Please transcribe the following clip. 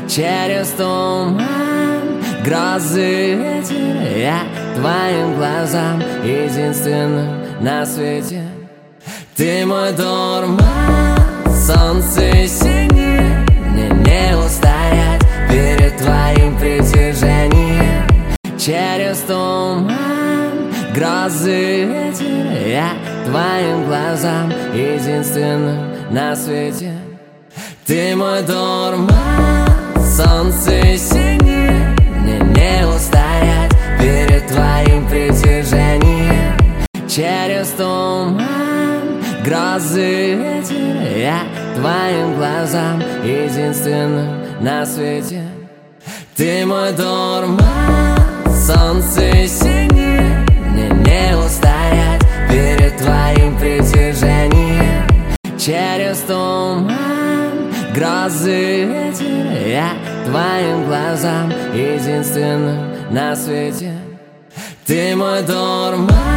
Через туман, грозы, ветер, я твоим глазам единственным на свете. Ты мой дурман, солнце синее, мне не устоять перед твоим притяжением. Через туман, грозы, ветер, я твоим глазам единственным на свете. Ты мой дурман, солнце синее, мне не устоять перед твоим притяжением. Через туман, грозы, ветер, я твоим глазам единственным на свете. Ты мой дурман, солнце синее, мне не устоять перед твоим притяжением. Через туман, грозы, ветер, я твоим глазам единственным на свете. Ты мой дурман,